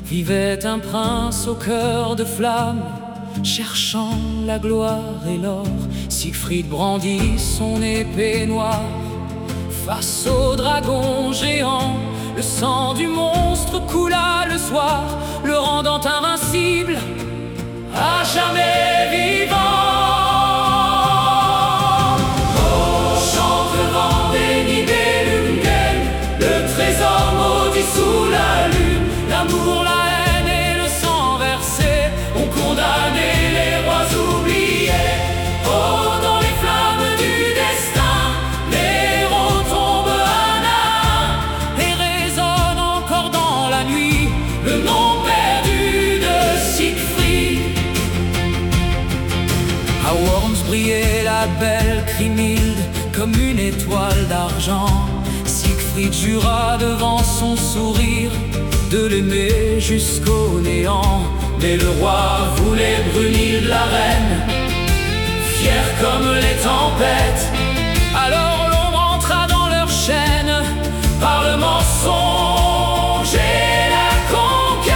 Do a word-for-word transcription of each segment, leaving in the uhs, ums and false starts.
vivait un prince au cœur de flamme, cherchant la gloire et l'or. Siegfried brandit son épée noire face au dragon géant. Le sang du monstre coula le soir, le rendant invincible, à jamais vivant. Oh, chante le vent des Nibelungen, le trésor maudit sous la lune. L'amour, la haine et le sang versé ont condamné les rois oubliés. Oh, dans les flammes du destin, les héros tombent un à un, et résonne encore dans la nuit le nom perdu de Siegfried. À Worms brillait la belle Kriemhild comme une étoile d'argent. Siegfried jura devant son sourire de l'aimer jusqu'au néant. Mais le roi voulait Brunhilde la reine, fière comme les tempêtes. Alors l'ombre entra dans leur chaîne, par le mensonge et la conquête.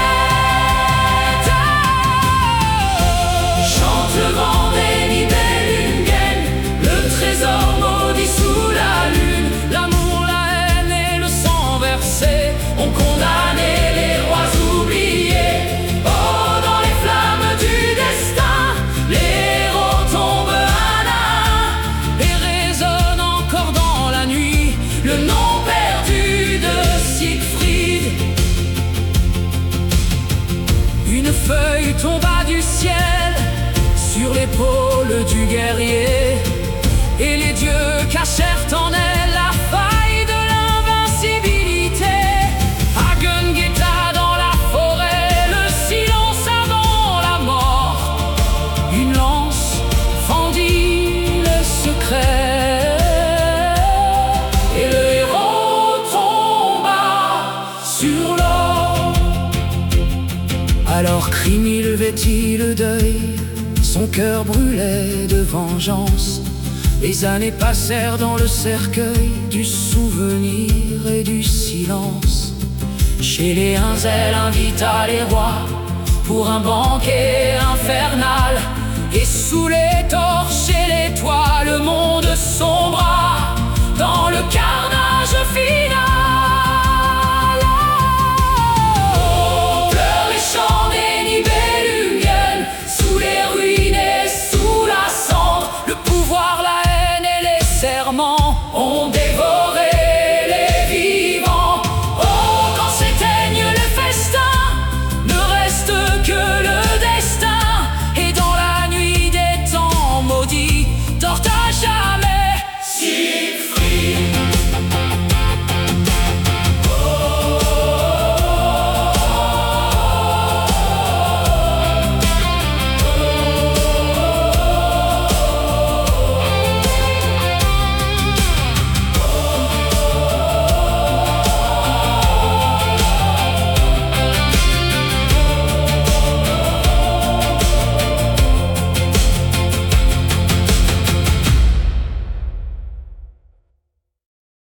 Chante le vent des Nibelungen, le trésor maudit sous la lune. L'amour, la haine et le sang versé ont condamné les rois oubliés. Oh, dans les flammes du destin, les héros tombent un à un, et résonne encore dans la nuit le nom perdu de Siegfried. Une feuille tomba du ciel sur l'épaule du guerrier, et les dieux cachèrent en elle la faille de l'invincibilité. Hagen guetta dans la forêt le silence avant la mort. Une lance fendit le secret, et le héros tomba sur l'or. Alors Kriemhild vêtit le deuil, son cœur brûlait de vengeance. Les années passèrent dans le cercueil du souvenir et du silence. Chez les Huns, elle invita les rois pour un banquet infernal.